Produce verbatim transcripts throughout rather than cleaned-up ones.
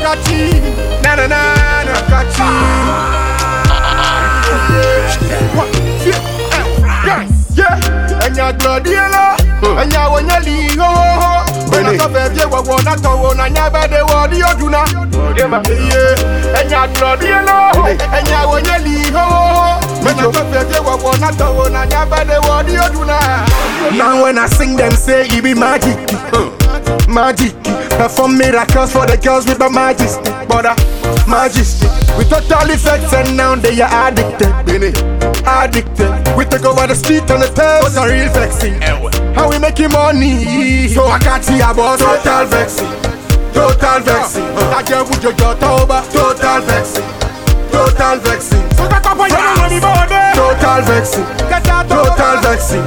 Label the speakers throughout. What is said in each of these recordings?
Speaker 1: Akachi, na na na na Akachi. Guys, yeah, and ya gladiela, and ya wanya liho. When I come here, we wanna go on and ya bade wadi oduna. Yeah, and ya gladiela, and ya wanya liho. When I come here, we wanna go on and ya bade wadi oduna. Now when I sing them say it be magic, magic. Perform miracles for the girls with the majesty, but uh, majesty. We total effects and now they are addicted, baby. Addicted. We take over the street and the tales are real vexing. How we making money? So I can't see about total vexing, total vexing. I get with your daughter, total vexing, total vexing. So I can't find money more. Total vexing, total vexing.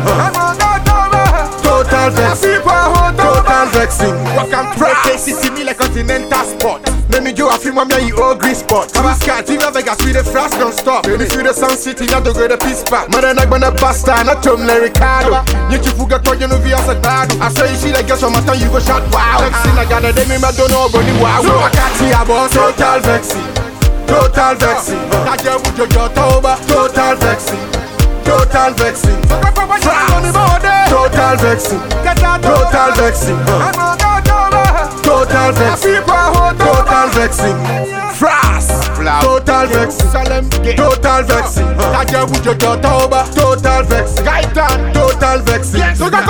Speaker 1: Total vexing, total vexing. Welcome to K C C me like continental sport. Let me do a film of me all green spot. Sky, Team Vegas with the flash don't stop. Let me feel the Sun City, not to go to peace back. Man, I'm gonna bust down, not Tom Ricardo. You can forget what you know via Sagado. I say you see the girls from my time, you go shot wow. Next thing I got a day, me don't know about the wow. So I can't see about total vexing, total vexing. I get with your daughter, total vexing, total vexing. Total vexing, total vexing, total vexing, total vexing, fast, total vexing, total vexing. Kaja with your daughter, total vexing, total vexing,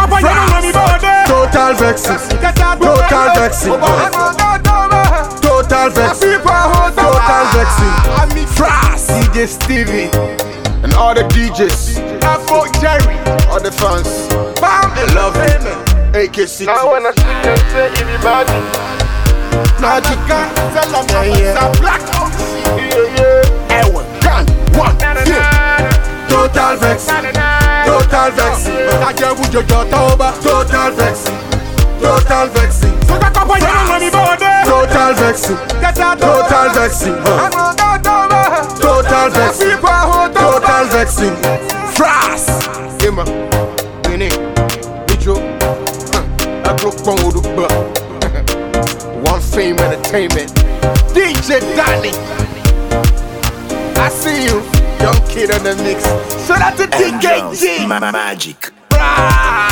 Speaker 1: total vexing, total vexing, total vexing, total vexing, fast. D J Stevie and all the D Js, Afro Jerry, all the fans. Bam, they love it. A K C. Now when I see them say it be magic. Magica, tell them I'm black. Yeah, yeah. Ewan, gun, one, yeah. Total vexing, total vexing. I get with your daughter, total vexing, total vexing. Total vexing, total vexing. Total vexing, total vexing. Fast, Emma, Winnie. One Fame Entertainment, D J Danny. I see you, young kid on the mix. So that's the D K G.
Speaker 2: Magic.
Speaker 1: Bra.